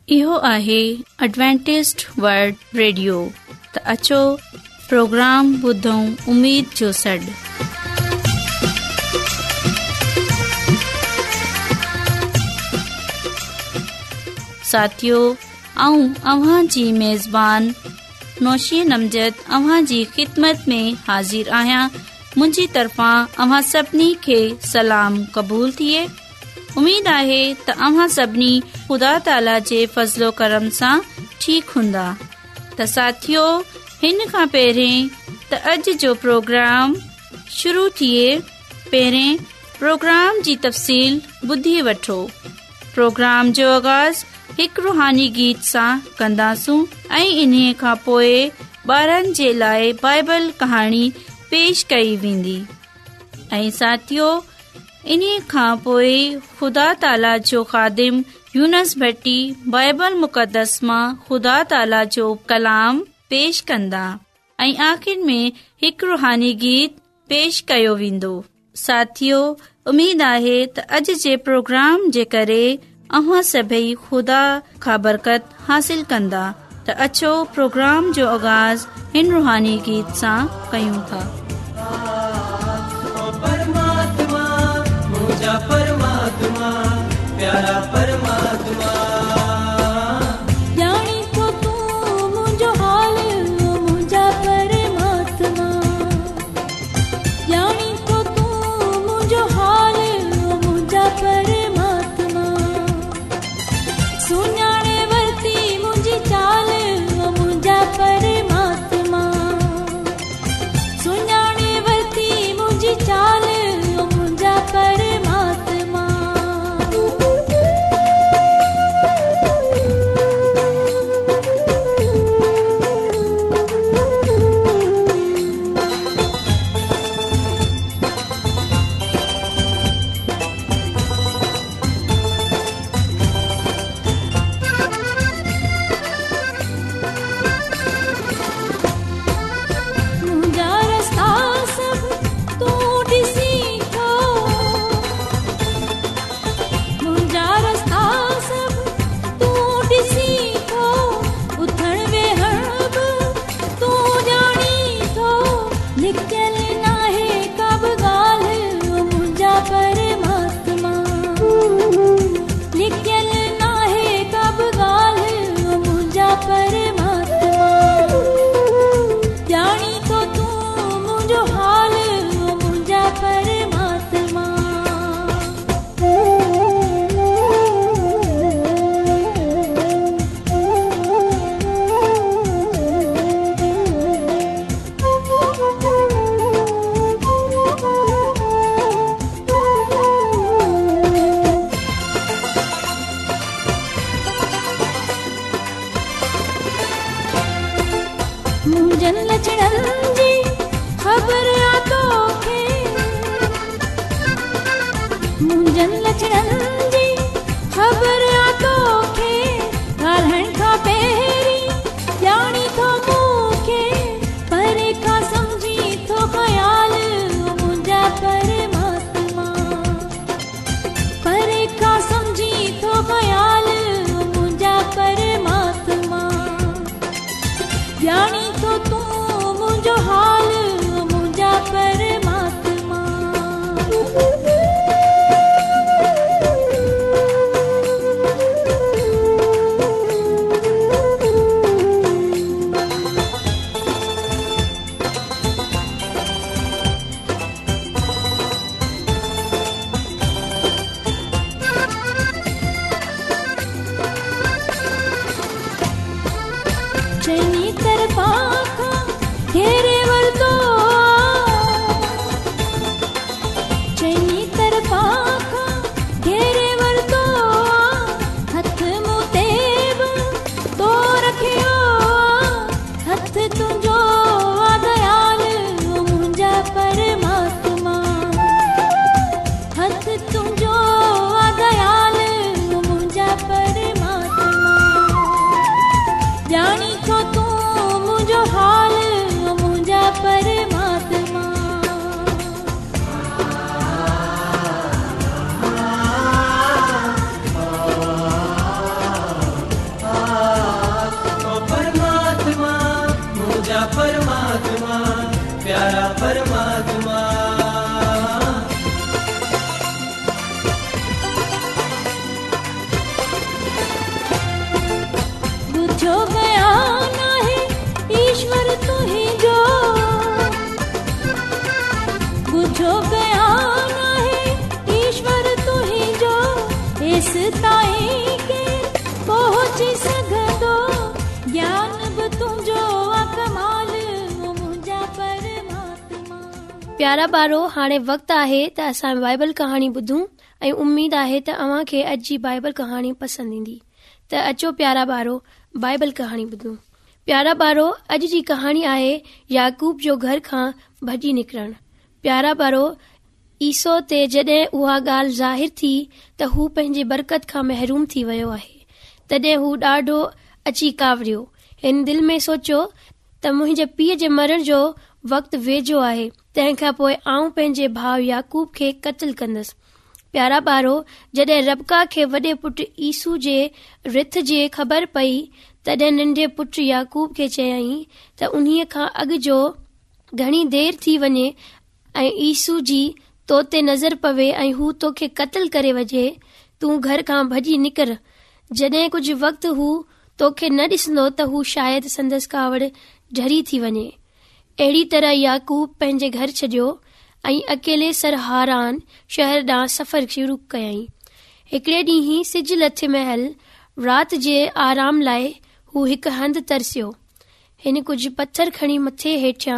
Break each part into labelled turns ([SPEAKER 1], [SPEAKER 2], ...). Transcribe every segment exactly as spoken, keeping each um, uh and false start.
[SPEAKER 1] इहो आहे Adventist world radio. त अचो प्रोग्राम ॿुधूं उम्मीद जो सॾु। साथियो, आऊं अव्हां जी मेज़बान नौशीन अमजद अव्हां जी ख़िदमत में हाज़िर आहियां। मुंहिंजी तरफ़ां अव्हां सभिनी खे सलाम क़बूल थिए। उम्मीद आहे त अव्हां सभिनी ख़ुदा ताला जे फज़लो करम सां ठीक हूंदा। त साथियो, हिन खां पहिरें त अॼु जो प्रोग्राम शुरू थिए पहिरें प्रोग्राम जी तफ़सील ॿुधी वठो। प्रोग्राम जो आगाज़ हिकु रूहानी गीत सां कंदासूं ऐं इन्हीअ खां पोइ ॿारनि जे लाइ बाइबल कहाणी पेश कई वेंदी। ऐं साथियो, इन्हीअ खां पोइ ख़ुदा ताला जो ख़ादिम यूनस भट्टी बाइबल मुक़दस मां ख़ुदा ताला जो कलाम पेश कंदा ऐं आख़िर में हिकु रूहानी गीत पेश कयो वेंदो। साथियो, उम्मीद आहे त अॼु जे प्रोग्राम जे करे अव्हां सभई ख़ुदा खां बरकत हासिल कंदा। त अचो प्रोग्राम जो आगाज़ हिन रूहानी गीत सां कयूं था।
[SPEAKER 2] परमात्मा प्यारा परमात्मा,
[SPEAKER 3] जानी तो तू मुझो हाल मुझा परमात्मा, जानी तो तू मुझो हाल मुझा परमात्मा, सुञाणे वरती मुझी चाल मुझा परमात्मा, सुञाणे वरती मुझी चाल मुझा परमात्मा। ताईं केर पहुची सघंदो ज्ञान बि तुंहिंजो कमाल मुंहिंजा परमात्मा।
[SPEAKER 4] प्यारा ॿारो, हाणे वक़्तु आहे त असां बाइबल कहाणी ॿुधूं ऐं उमेद आहे त अव्हां खे अॼु जी बाइबल कहाणी पसंदि ईंदी। त अचो प्यारा ॿारो, बाइबल कहाणी ॿुधूं। प्यारा ॿारो, अॼु जी कहाणी आहे याकूब जो घर खां भॼी निकिरणु। प्यारा ॿारो, ईसो ते जॾहिं उहा ॻाल्हि ज़ाहिर थी त हू पंहिंजे बरकत खां महरूम थी वियो आहे, तॾहिं हू ॾाढो अची कावरियो। हिन दिलि में सोचियो त मुंहिंजे पीउ जे मरण जो वक़्तु वेझो आहे, तंहिंखां पोइ आऊं पंहिंजे भाउ याकूब खे क़त्ल कंदसि। प्यारा ॿारो, जॾहिं रबका खे वॾे पुटु ईसू जे रिथ जे ख़बर पई, तॾहिं नंढे पुटु याकूब खे चयाईं त उन्हीअ खां अॻु जो घणी देर थी वञे ऐं ईसू जी तो ते नज़र पवे ऐं हू तोखे क़त्ल करे वञे, तूं घर खां भॼी निकर। जॾहिं कुझु वक़्तु हू तोखे न ॾिसंदो त हू शायदि संदसि कावड़ ढरी थी वञे। अहिड़ी तरह याकूब पंहिंजे घर छॾियो ऐं अकेले सरहारान शहर ॾांहुं सफ़र शुरू कयईं। हिकिड़े ॾींहुं सिज लथे महल राति जे आराम लाइ हू हिकु हंधि तरसियो। हिन कुझु पत्थर खणी मथे हेठियां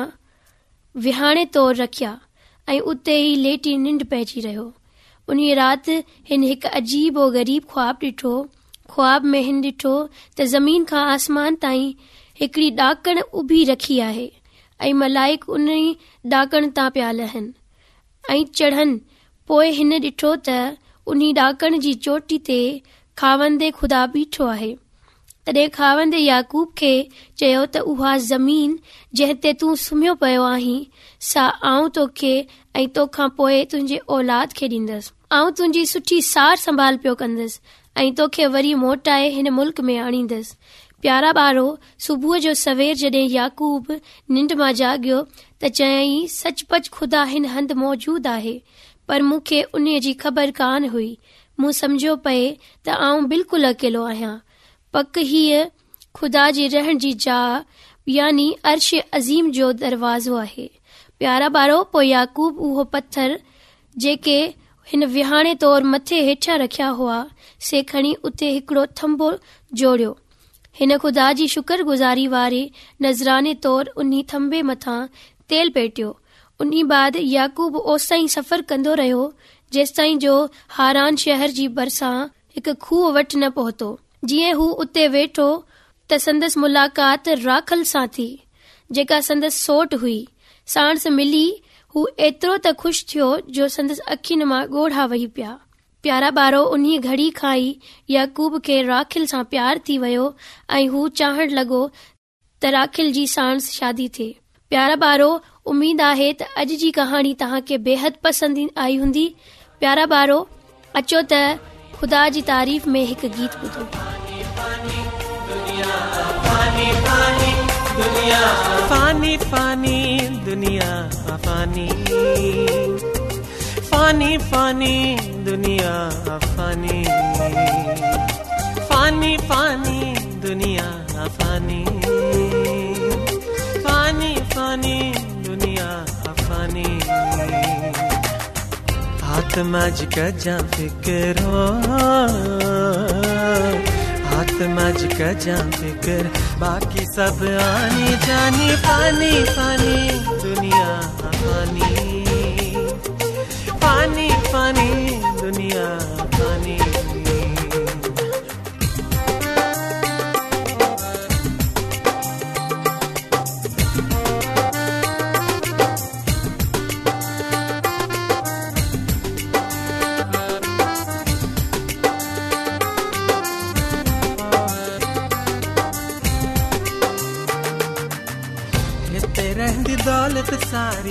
[SPEAKER 4] विहाणे तौर रखिया ऐं उते ई लेटी निंड पइजी रहियो। उन राति हिन हिकु अजीब ओ ग़रीब ख्वाब ॾिठो। ख्वाब में हिन ॾिठो त ज़मीन खां आसमान ताईं हिकिड़ी ॾाकण उभी रखी आहे ऐं मलाइक उन ॾाकण तां पिया लहनि ऐं चढ़नि। पोइ हिन ॾिठो त उन ॾाकण जी चोटी ते खावंदे ख़ुदा बीठो आहे। तॾहिं खावंदे याकूब खे चयो त उहा ज़मीन जंहिं ते तूं सुम्हियो पियो आहीं, सा आऊं तोखे ऐं तोखां पोइ तुंहिंजे औलाद खे ॾींदसि। आऊं तुंहिंजी सुठी सार संभाल पियो कंदसि ऐं तोखे वरी मोटाए हिन मुल्क में आणींदसि। प्यारा ॿारो, सुबुह जो सवेर जॾहिं याकूब निंड मां जाॻियो त चयाईं, सचपच ख़ुदा हिन हंधि मौजूद आहे, पर मूंखे उन जी ख़बर कान हुई। मूं सम्झो पए त आऊं बिल्कुलु अकेलो आहियां। पक हीअ ख़ुदा जी रहण जी जाइ यानी अर्श अज़ीम जो दरवाज़ो आहे। प्यारा ॿारो, पोइ याकूब उहो पत्थर जेके हिन विहाणे तौर मथे हेठियां रखिया हुआ से खणी उते हिकिड़ो थंबो जोड़ियो। हिन ख़ुदा जी शुक्रगुज़ारी वारे नज़राने तौर उन थंबे मथां तेल पेटियो। उन बाद याकूब ओसाई सफ़र कंदो रहियो जेसिताईं जो हारान शहर जी भरिसां हिकु खूह वटि न पहुतो। जीअं हू उते वेठो त संदसि मुलाक़ात राखल सां थी, जेका संदसि सोट हुई। साणस मिली हू एतिरो त ख़ुशि थियो जो संदसि अखियुनि मां ॻोढ़ा वही पिया। प्यारा ॿारो, उन घड़ी खां ई याकूब खे राखिल सां प्यार थी वियो ऐं हू चाहण लॻो त राखिल जी साणस शादी थिए। प्यारा ॿारो, उमीद आहे त अॼु जी कहाणी तव्हांखे बेहद पसंदि आई हूंदी। प्यारा ॿारो, अचो त ख़ुदा जी तारीफ़ में हिकु गीत ॿुधो।
[SPEAKER 2] फानी फानी दुनिया फानी फानी दुनिया फानी फानी फानी दुनिया फानी फानी फानी दुनिया फानी फानी फानी दुनिया फानी आत्मा जी कजा फिक्रो आत्मा जी कजा फिक्र बाकी सब आनी जानी फानी फानी दुनिया फानी फानी फानी दुनिया फानी दौलत सारी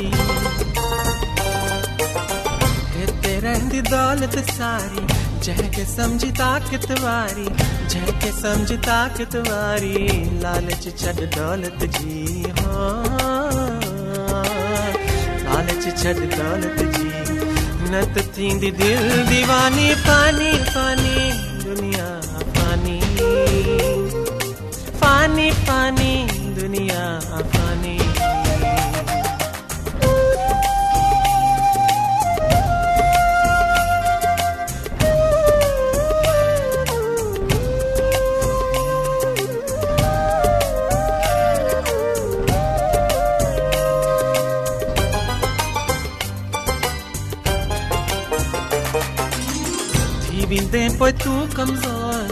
[SPEAKER 2] हिते रहंदी दौलत सारी जंहिंखे समझी ताक़त वारी जंहिंखे समझी ताक़त वारी लालच छॾ दौलत जी हो लालच छॾ दौलत जी न त थींदी दिल दीवानी फानी फानी दुनिया फानी फानी फानी दुनिया फानी पोइ तूं कमज़ोर,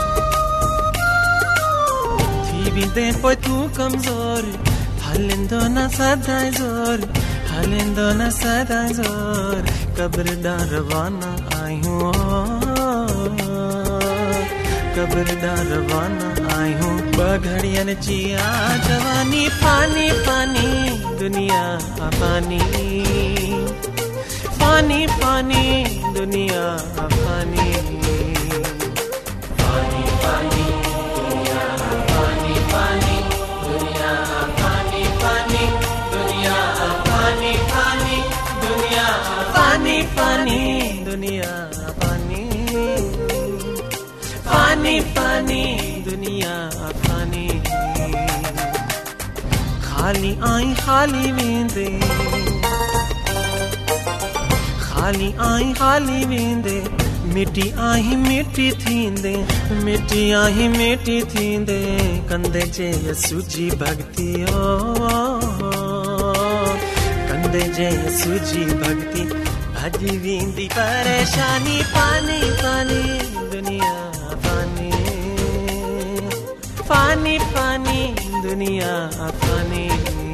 [SPEAKER 2] थी वेंदे पोइ तूं कमज़ोर, हलंदो न सदाईं ज़ोर, हलंदो न सदाईं ज़ोर, क़ब्र ॾांहुं रवाना आहियूं, क़ब्र ॾांहुं रवाना आहियूं। ॿ घड़ियनि जी आ जवानी, पानी पानी दुनिया पानी, पानी पानी दुनिया पानी, पानी पानी दुनिया पानी, पानी दुनिया पानी, पानी दुनिया पानी, पानी दुनिया पानी, पानी दुनिया पानी, पानी पानी दुनिया पानी। खाली आई खाली वेंदे, खाली आई खाली वेंदे, मिटी आई मिटी थींदे, मिटी आई मिटी थींदे, कंदे जे सूजी भक्ति ओ, कंदे जे सूजी भक्ति, भॼी वेंदी परेशानी, पानी पानी दुनिया पानी, पानी पानी दुनिया पानी।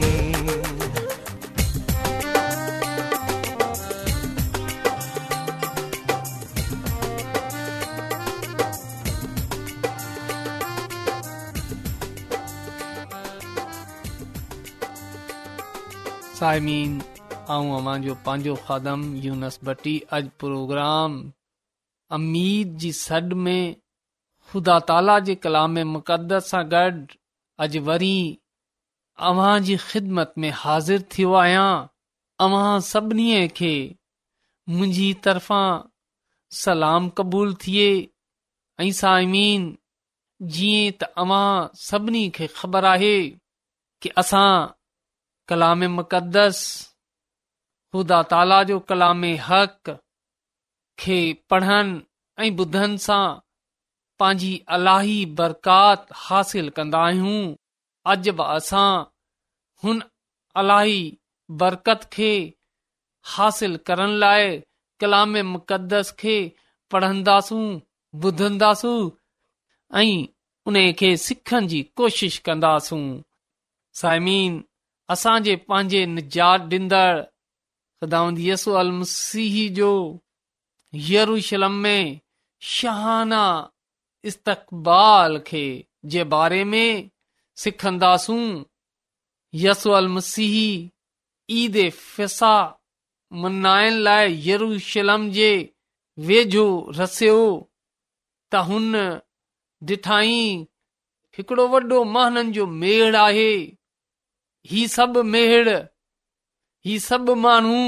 [SPEAKER 5] साइमीन, आऊं अवां जो पंहिंजो ख़ादम यूनस भट्टी अॼु प्रोग्राम अमीद जी सॾ में ख़ुदा ताला जे कलाम मुक़दस सां गॾु अॼु वरी अव्हां जी ख़िदमत में हाज़िर थियो आहियां। अव्हां सभिनी खे मुंहिंजी तरफ़ां सलाम क़बूल थिए। ऐं साइमीन, जीअं त अव्हां सभिनी खे ख़बर आहे कि असां कलाम मुक़दस ख़ुदा ताला जो कलाम हक़ खे पढ़नि ऐं ॿुधनि सां पंहिंजी अलाही बरकात हासिल कंदा आहियूं। अॼु बि असां हुन अलाही बरकत खे हासिल करण लाइ कलाम मुक़दस खे पढ़ंदासूं, ॿुधंदासूं ऐं उन खे सिखण जी कोशिश कंदासूं। साइमीन, असांजे पंहिंजे निजात ॾींदड़ ख़ुदावंद यसू अल मसीह जो यरूशलम में शाहाना इस्तक़बाल खे जे बारे में सिखंदासूं। यसू अल मसीह ईद फिसा मनाइण लाइ यरूशलम जे वेझो रसियो त हुन ॾिठाई हिकिड़ो वॾो महाननि जो मेड़ आहे। ही सभु मेड़, ही सभु माण्हू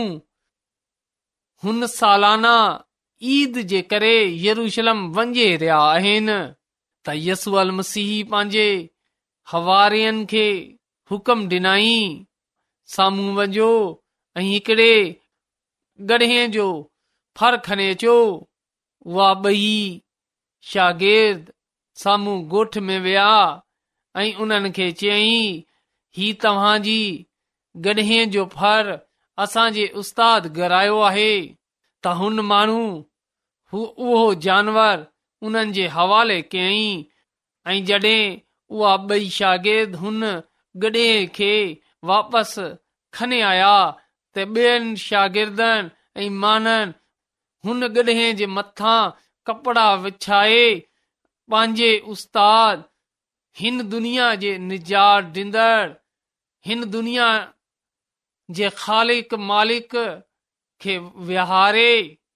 [SPEAKER 5] हुन सालाना ईद जे करे यरूशलम वञे रहिया आहिनि त यसू अल मसीह पंहिंजे हवारियनि खे हुकम ॾिनाई, साम्हूं वञो ऐं हिकिड़े गॾे जो फर खणे अचो। उहा ॿई शागिर्द साम्हूं ॻोठ में विया ऐं उन्हनि खे चयईं, ही तव्हांजी गॾे जो फर असांजे उस्ताद घरायो आहे त हुन माण्हू हू उहो जानवर उन्हनि जे हवाले कयईं। ऐं जॾहिं उहा ॿई शागिर्द हुन गॾे खे वापसि खणे आया त ॿियनि शागिर्दनि ऐं माननि हुन गॾे जे मथां कपड़ा विछाए पंहिंजे उस्ताद, हिन दुनिया जे निजात ॾींदड़, हिन दुनिया जे ख़ालिक मालिक खे विहारे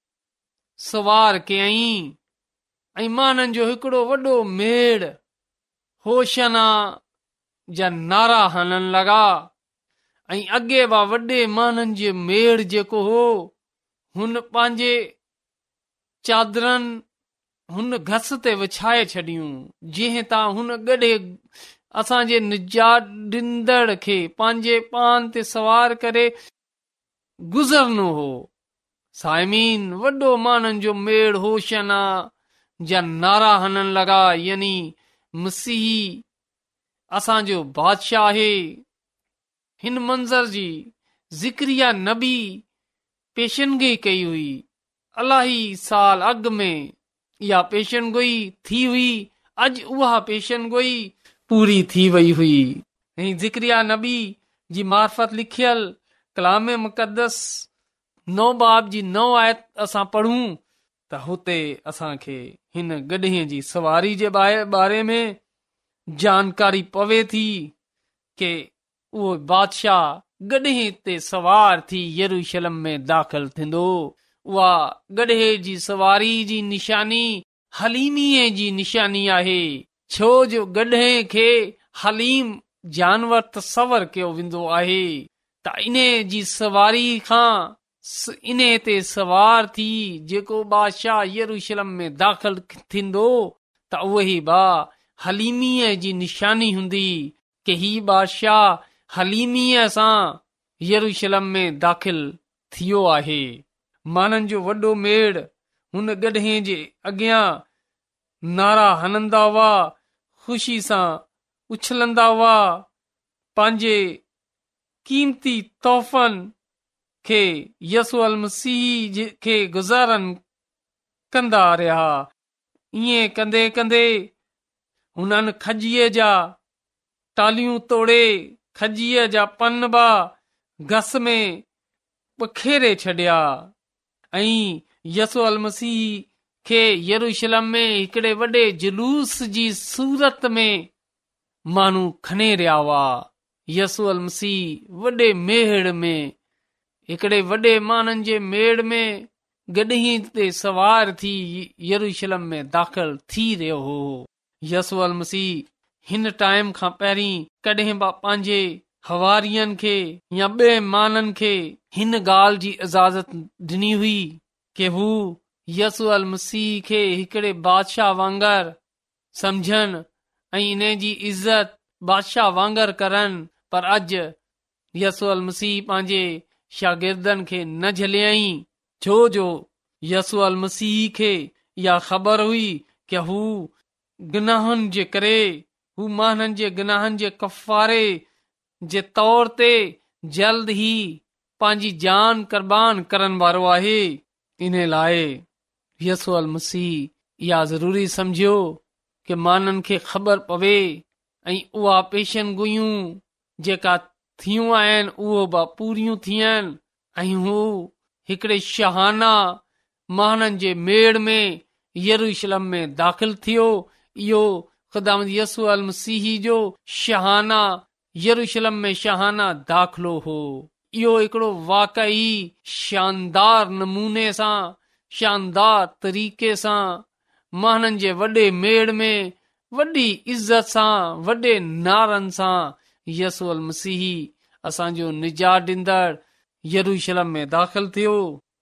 [SPEAKER 5] सवार कयईं। ऐं माननि जो हिकिड़ो वॾो मेड़ होशना जा नारा हणण लॻा। ऐं अॻे वा वॾे माननि जे मेड़ जेको हो, हुन पंहिंजे चादरनि हुन घस ते विछाए छॾियूं, जंहिं तां हुन गॾे असांजे निजात ॾींदड़ खे पंहिंजे पान ते सवार करे गुज़रनो हो। साइमीन, वॾो माननि जो मेड़ होशना जा नारा हणण लॻा, यानी मसीह असांजो बादशाह आहे। हिन मंज़र जी ज़िक्रिया नबी पेशनगी कई हुई। अलाही साल अॻ में इहा पेशन गोई थी हुई, अॼु उहा पेशन गोई पूरी थी वई हुई। ऐं ज़िक्रिया नबी जी मार्फत लिखियल कलाम मुक़दस नौ बाब जी नौ आयत असां पढ़ूं त हुते असांखे हिन गॾे जी सवारी जे बारे में जानकारी पवे थी कि उहो बादशाह गॾे ते सवार थी यरूशलेम में दाख़िल थींदो। उहा गॾे जी सवारी जी निशानी हलीमीअ जी निशानी आहे, छो जो गॾे खे हलीम जानवर तसवर कयो वेंदो आहे त इन जी सवारी खां इन ते सवार थी जेको बादशाह यरूशलेम में दाख़िल थींदो त उहे बा हलीमीअ जी निशानी हूंदी कि ही बादशाह हलीमीअ सां यरूशलेम में दाख़िल थियो आहे। माननि जो वॾो मेड़ हुन गॾे जे अॻियां नारा हणंदा हुआ, ख़ुशी सां उछलंदा हुआ, पंहिंजे क़ीमती तोहफ़नि खे यसू अल मसीह खे गुज़ारन कंदा रहिया। ईअं कंदे कंदे हुननि खजीअ जा टालियूं तोड़े खजीअ जा पन बा घस में पखेरे छॾिया ऐं यसू अल मसीह खे यरूशलेम में हिकिड़े वॾे जुलूस जी सूरत में माण्हू खणे रहिया हुआ। यसू अल मसीह वॾे मेड़ में हिकिड़े वॾे माण्हुनि जे मेड़ में गॾी ते सवार थी यरूशलेम में दाख़िल थी रहियो हो। यसू अल मसीह हिन टाइम खां पहिरीं कॾहिं बि पंहिंजे हवारियनि खे या ॿिए माननि खे हिन ॻाल्हि जी इजाज़त ॾिनी हुई कि हू यसू अल मसीह खे हिकिड़े बादशाह वांगुरु समझनि ऐं इन जी इज़त बादशाह वांगुरु करनि। पर अॼु यसू अल मसीह पंहिंजे शागिर्दनि खे न झलियई, छो जो यसू अल मसीह खे इहा ख़बर हुई कि हू गुनाहनि जे करे, हू माण्हुनि जे गुनाहनि जे कफ़ारे जे तौर ते जल्द ई पंहिंजी जान कुर्बान करण वारो आहे। इन लाइ यसू अल मसीह इहा ज़रूरी समझियो कि माण्हुनि खे ख़बर पवे ऐं उहा पेशन गोयूं जेका थियूं आहिनि उहो बि पूरियूं थियनि ऐं हू हिकिड़े शहाना माण्हुनि जे मेड़ में यरूशलेम में दाख़िल थियो। इहो ख़ुदावंद यसू अल मसीह जो शहाना यरूशलेम में शहाना दाख़िलो हो। इहो हिकिड़ो वाकई शानदार नमूने सां, शानदार तरीक़े सां माण्हुनि जे वॾे मेड़ में वॾी इज़त सां, वॾे नारनि सां यसू अल मसीह असांजो निजात ॾींदड़ यरूशलेम में दाख़िल थियो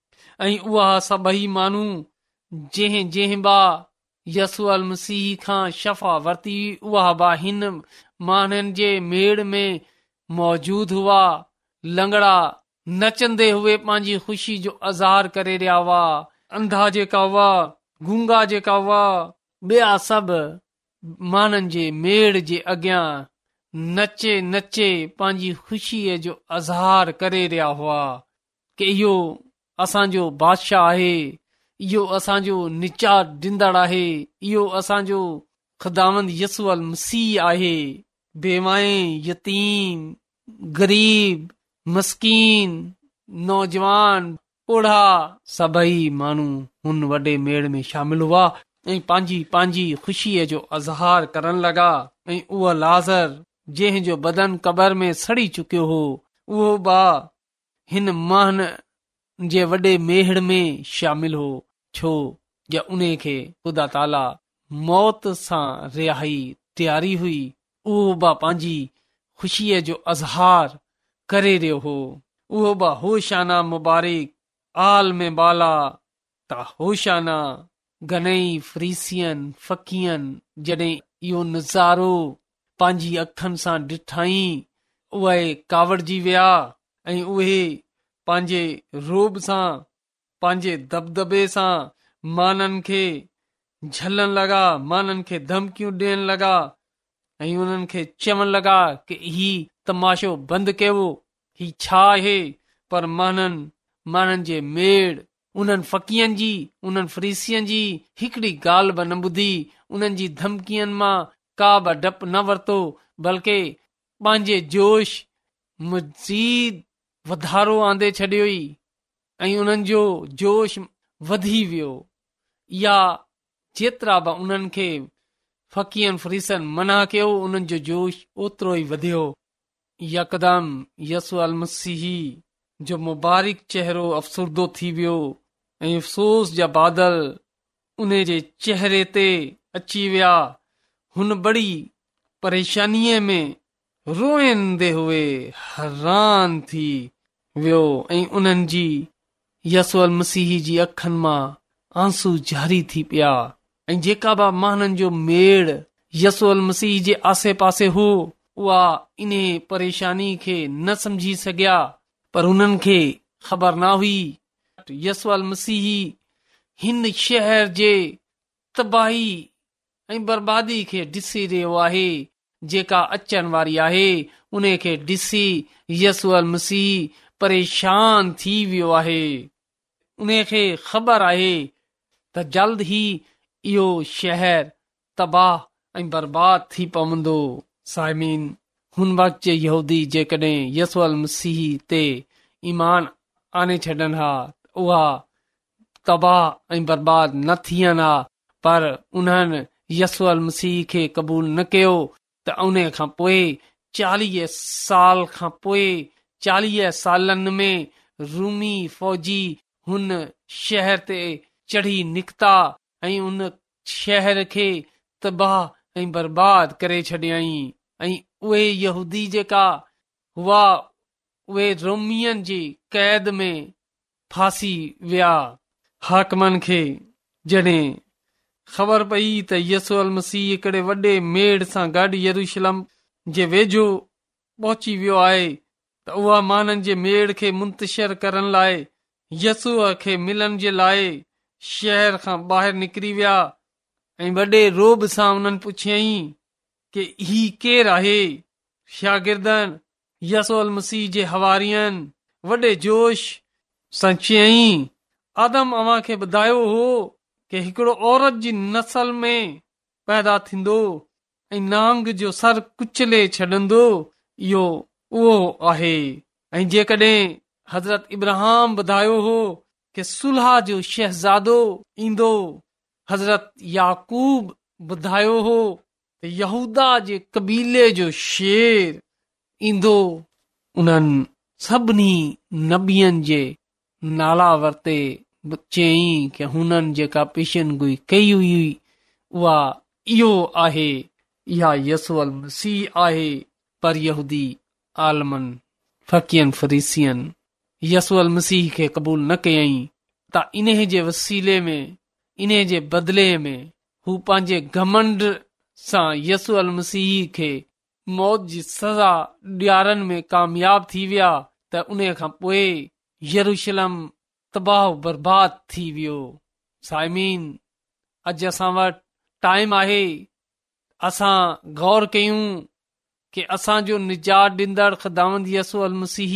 [SPEAKER 5] ऐं उहा सभई माण्हू जंहिं जंहिं बा यसू अल मसीह खां शफ़ा वरिती उहा बा हिन माण्हुनि जे मेड़ में मौजूद हुआ। लंगड़ा नचंदे हुए पंहिंजी ख़ुशी जो इज़हार करे रहिया हुआ, अंधा जेका हुआ, गूंगा जेका हुआ, ॿिया सभु माण्हुनि जे मेड़ जे अॻियां नचे नचे पंहिंजी ख़ुशीअ जो इज़हार करे रहिया हुआ कि इहो असांजो बादशाह आहे, इहो असांजो निजात ॾींदड़ आहे, इहो असांजो ख़ुदावंद यसू अल मसीह आहे। बेवाए, यतीम, गरीब, मस्कीन, नौजवान, बूढ़ा सभई माण्हू हुन वॾे मेड़ में शामिल हुआ ऐं पंहिंजी पंहिंजी ख़ुशीअ जो इज़हार करण लॻा। ऐं उहो लाज़र जंहिं जो बदन कबर में सड़ी चुकियो हो, उहो बा हिन माहन जे वॾे मेड़ में शामिल हो, छो जो उन खे ख़ुदा ताला मौत सां रिहाई तयारी हुई। उहो बा पंहिंजी ख़ुशीअ जो इज़हार करे रहियो हो। उहो बा होशाना मुबारक आल में बाला ता होशाना। घणई फरीसियन फ़कीहन जॾहिं इहो नज़ारो पंहिंजी अखनि सां ॾिठाई, उहे कावड़जी विया ऐं उहे पंहिंजे रोब सां, पंहिंजे दबदबे सां माननि खे झलण लॻा, माननि खे धमकियूं ॾियण लॻा ऐं उन्हनि खे चवण लॻा कि ही तमाशो बंदि कयो, ही छा आहे। पर माननि माननि जे मेड़ उन्हनि फ़क़ीहनि जी उन्हनि फरीसियनि जी हिकिड़ी ॻाल्हि बि न ॿुधी, उन्हनि जी धमकियुनि मां का बि डपु न वरितो, बल्कि पंहिंजे जोश मज़ीद वधारो आंदे छॾियो ई ऐं उन्हनि जो जोश वधी वियो। या जेतिरा बि उन्हनि खे फ़क़ीहनि फरीसियनि मना कयो, उन्हनि जो जोश ओतिरो ई वधियो। यकदमि यसू अल मसीह जो मुबारक चेहरो अफ़सरदो थी वियो ऐं अफ़सोस जा बादल उन जे चेहरे ते अची विया। हुन बड़ी परेशानीअ में रोईंदे हुए हैरान थी वियो ऐं उन्हनि जी यसू अल मसीह जी अखियुनि मां आंसू जारी थी पिया। ऐं जेका बि माण्हुनि जो मेड़ यसू अल मसीह जे आसे पासे हो, उहा इन परेशानी खे न समझी सघिया, पर उन्हनि खे ख़बर न हुई यसू अल मसीह हिन शहर जे तबाही ऐं बर्बादी खे ॾिसी रहियो आहे, जेका अचण वारी आहे। उन खे ॾिसी यसू अल मसीह परेशान थी वियो आहे। उन खे ख़बर आहे त जल्द ई इहो शहर तबाह ऐं बर्बाद थी पवंदो। साइमीन, हुन वक़्त जे यहूदी जेकॾहिं यसू अल मसीह ते ईमान आने छॾनि हा, उहा तबाह ऐं बर्बाद न थियनि हा, पर उन्हनि यसू अल मसीह खे क़बूल न कयो त उन खां पोइ चालीह साल खां पोइ चालीह सालनि में रूमी फ़ौजी हुन शहर ते चढ़ी निकिता ऐं उन शहर खे तबाह ऐं बर्बाद करे छॾियईं। ऐं उहे यहूदी जेका हुआ, उहे रोमियन जी कैद में फांसी विया। हाकमनि खे जॾहिं ख़बर पई त यसू अल मसीह हिकिड़े वॾे मेड़ सां गॾु यरूशलेम जे वेझो पहुची वियो आहे, त उहा माननि जे मेड़ खे मुंतशिर करण लाइ यसूअ खे मिलण जे लाइ शहर खां ॿाहिरि निकिरी विया। ऐं वॾे रोब सां उन्हनि पुछियईं कि ही केरु आहे। शागिर्दनि यसू अल मसीह जे हवारियनि वॾे जोश सां चयईं, आदम अव्हां खे ॿुधायो हो कि हिकिड़ो औरत जी नसल में पैदा थींदो ऐं नांग जो सर कुचले छॾंदो, इहो उहो आहे। ऐं जेकॾहिं हज़रत इब्राहिम ॿुधायो हो कि सुलह जो शहज़ादो ईंदो, हज़रत याकूब ॿुधायो हो त यहूदा जे कबीले जो शेर ईंदो, उन्हनि सभिनी नबियनि जे नाला वरिते चयईं कि हुननि जेका पेशनगोई कई हुई उहा इहो आहे, इहा यसू अल मसीह आहे। पर यहूदी आलमनि फ़क़ीहनि फरीसियनि यसू अल मसीह खे क़बूल न कयईं, त इन जे वसीले में इन जे बदिले में हू पंहिंजे घमंड सां यसू अल मसीह खे मौत जी सज़ा ॾियारण में कामयाब थी विया। त उन खां पोइ यरूशलेम तबाह बर्बाद थी वियो। साइमीन, अॼु असां वटि टाइम आहे, असां गौर कयूं कि असांजो निजात ॾींदड़ ख़ुदावंद यसू अल मसीह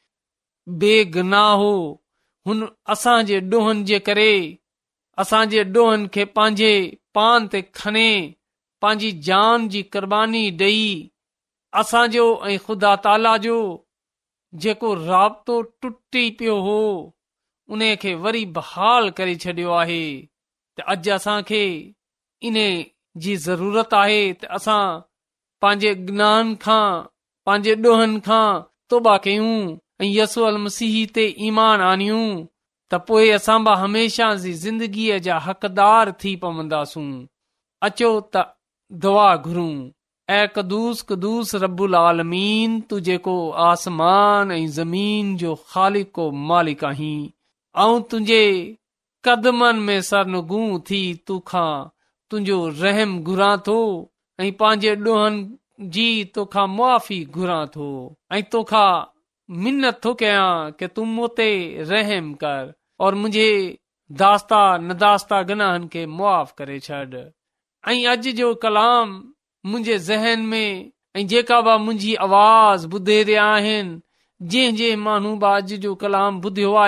[SPEAKER 5] बेगुनाह हो। हुन असांजे ॾोहनि जे करे असांजे ॾोहनि खे पंहिंजे पान ते खणे पंहिंजी जान जी कुर्बानी ॾेई असांजो ऐं ख़ुदा ताला जो जेको राब्तो टुटी पियो हो उन खे वरी बहाल करे छॾियो आहे। त अॼु असांखे इन जी ज़रूरत आहे त असां पंहिंजे गुनाहनि खां पंहिंजे ॾोहनि खां तौबा कयूं ऐं यसू अल मसीह ते ईमान आणियूं, त पोइ असां बि हमेशा जी ज़िंदगीअ जा हक़दार थी पवंदासूं। अचो त दुआ घुरूं। ऐ कदूस कदूस रब्बुल आलमीन, तू जेको आसमान ऐं ज़मीन जो ख़ालिको मालिक आहीं, ऐं तुंहिंजे कदमनि में सरनगूं थी तोखां तुंहिंजो रहम घुरां थो ऐं पंहिंजे ॾोहनि जी तोखां मुआफ़ी घुरां थो ऐं तोखां मिन्नत थो कयां कि तूं मूं ते रहम कर और मुंहिंजे दास्ता नदास्ता गुनाहनि खे मुआफ़ करे छॾ। ऐं अॼु जो कलाम मुंहिंजे ज़हन में ऐं जेका बि मुंहिंजी आवाज़ ॿुधे रहिया आहिनि, जंहिं जंहिं माण्हू बि अॼु जो कलाम ॿुधियो आहे,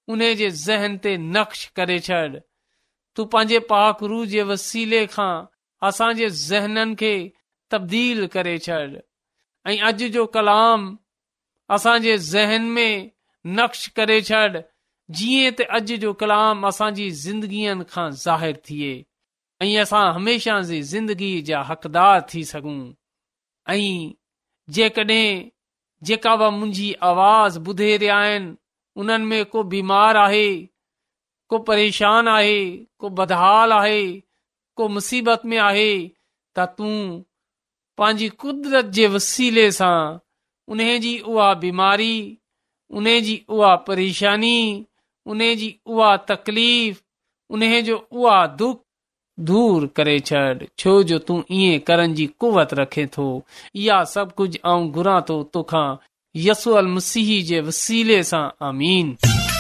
[SPEAKER 5] उन जे ज़हन ते नक्श करे छॾ। तूं पंहिंजे पाक रूह जे वसीले खां असांजे ज़हननि खे तब्दील करे छॾ ऐं अॼु जो कलाम असांजे ज़हन में नक्श करे छॾ, जीअं त अॼु जो कलाम असांजी ज़िंदगीअ खां ज़ाहिर थिए ऐं असां हमेशा जी ज़िंदगी जा हक़दार थी सघूं। ऐं जेकॾहिं जेका बि मुंहिंजी आवाज़ ॿुधे रहिया आहिनि उन्हनि में को बीमार आहे, को परेशान आहे, को बदहाल आहे, को मुसीबत में आहे, त तूं पंहिंजी कुदरत जे वसीले सां उन जी उहा बीमारी, उन जी उहा परेशानी, उन जी उहा तकलीफ़, उन जो उहा दुख दूर करे छॾ, छो जो तूं ईअं करण जी कुवत रखे थो। इहा सभु कुझु आऊं घुरां थो तोखां यसू अल मसीह जे वसीले सां, आमीन।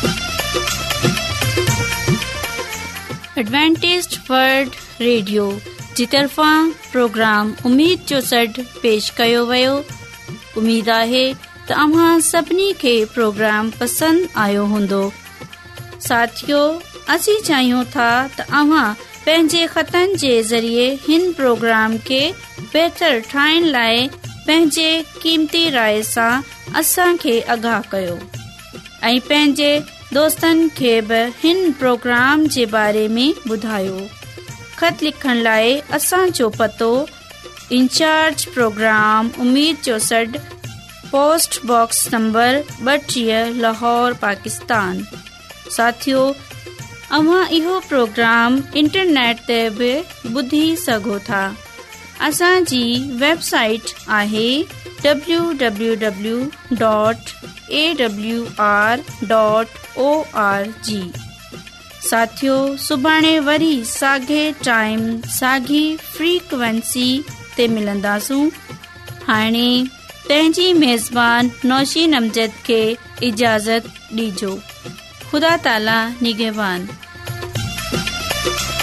[SPEAKER 1] एडवेंटिस्ट वर्ल्ड रेडियो जी तरफ़ां प्रोग्राम उम्मीद जो सॾु पेश कयो वियो। उम्मीद आहे त अव्हां सभिनी खे प्रोग्राम पसंदि आयो हूंदो। साथियो, असीं चाहियूं था त अव्हां पंहिंजे ख़तनि जे ज़रिए हिन प्रोग्राम खे बहितर ठाहिण लाइ पंहिंजे क़ीमती राय सां असांखे आगाह कयो ऐं पंहिंजे दोस्तनि खे बि हिन प्रोग्राम जे बारे में ॿुधायो। ख़त लिखण लाइ असांजो पतो इंचार्ज प्रोग्राम उम्मीद जो सॾु, पोस्ट बॉक्स नंबर ॿटीह, लाहौर, पाकिस्तान। साथियो, अव्हां इहो प्रोग्राम इंटरनेट ते बि ॿुधी सघो था। असांजी वेबसाइट आहे W W W dot A W R dot O R G. साथियो, सुभाणे वरी साॻे टाइम साॻी फ्रीक्वेंसी ते मिलंदासूं। हाणे पंहिंजी मेज़बान नौशीन अमजद खे इजाज़त ॾिजो। ख़ुदा ताला निगहबान।